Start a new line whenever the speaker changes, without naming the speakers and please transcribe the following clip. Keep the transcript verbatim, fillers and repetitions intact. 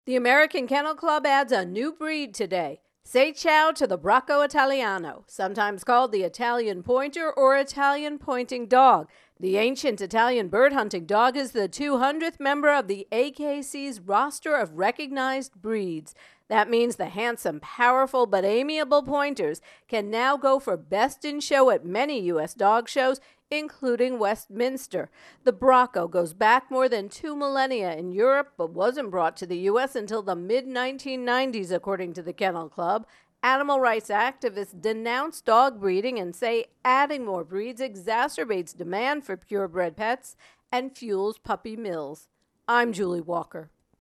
The American Kennel Club adds a new breed today. Say ciao to the Bracco Italiano, sometimes called the Italian Pointer or Italian Pointing Dog. The ancient Italian bird hunting dog is the two hundredth member of the A K C's roster of recognized breeds. That means the handsome, powerful, but amiable pointers can now go for best in show at many U S dog shows, including Westminster. The Bracco goes back more than two millennia in Europe, but wasn't brought to the U S until the mid nineteen nineties, according to the Kennel Club. Animal rights activists denounce dog breeding and say adding more breeds exacerbates demand for purebred pets and fuels puppy mills. I'm Julie Walker.